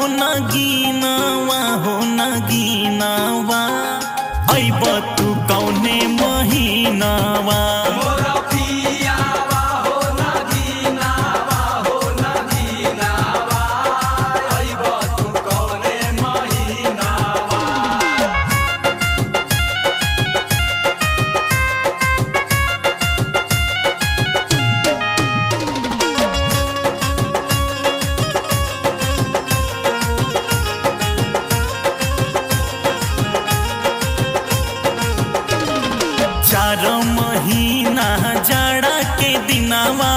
नगीनावा हो नगीनावा अइब तू कौने महीनावा चार महीना जाड़ा के दिनावा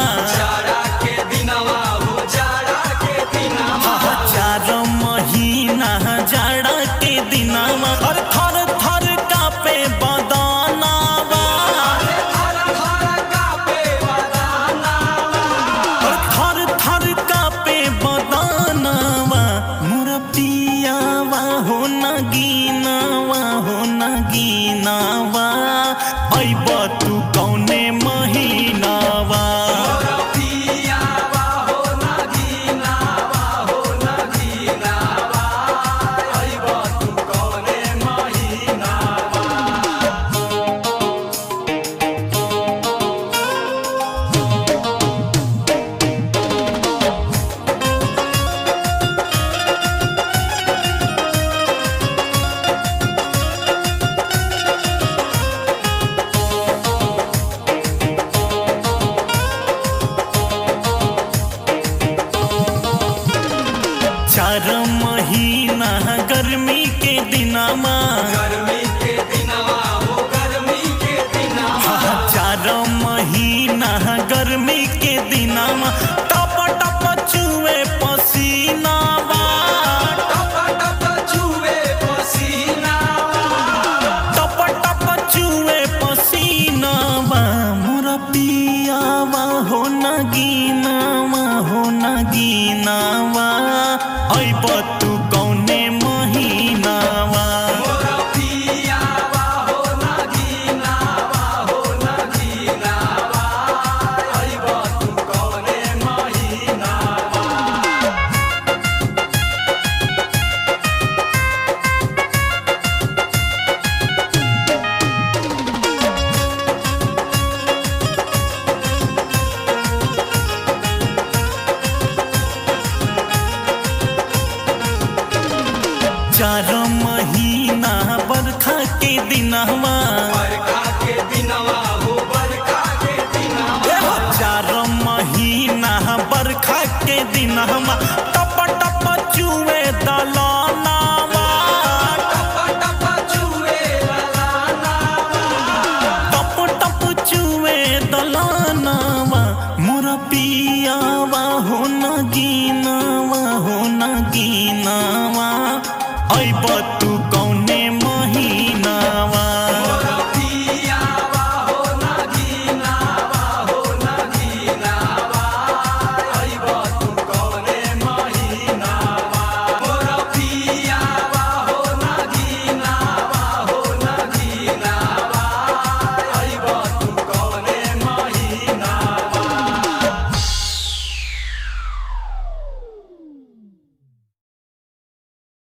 चार महीना जाड़ा के दिनावा और थर थर कापे बदनावा और थर थर कापे बदनावा मोर पियावा हो नगीनावा अइब तू कौने महीनावा चार महीना गर्मी के दिनामा चार महीना गर्मी के दिनामा टप टप चुए पसीनावा टप टप चुए पसीनावा मोर पियावा हो नगीनावा अइब तू कौने महीनावा चार महीना बरखा के दिनवा चार महीना बरखा के दिनवा टप टप चुए दलानावा टप टप चुए दलानावा मोर पियावा हो नगीनावा अइब तू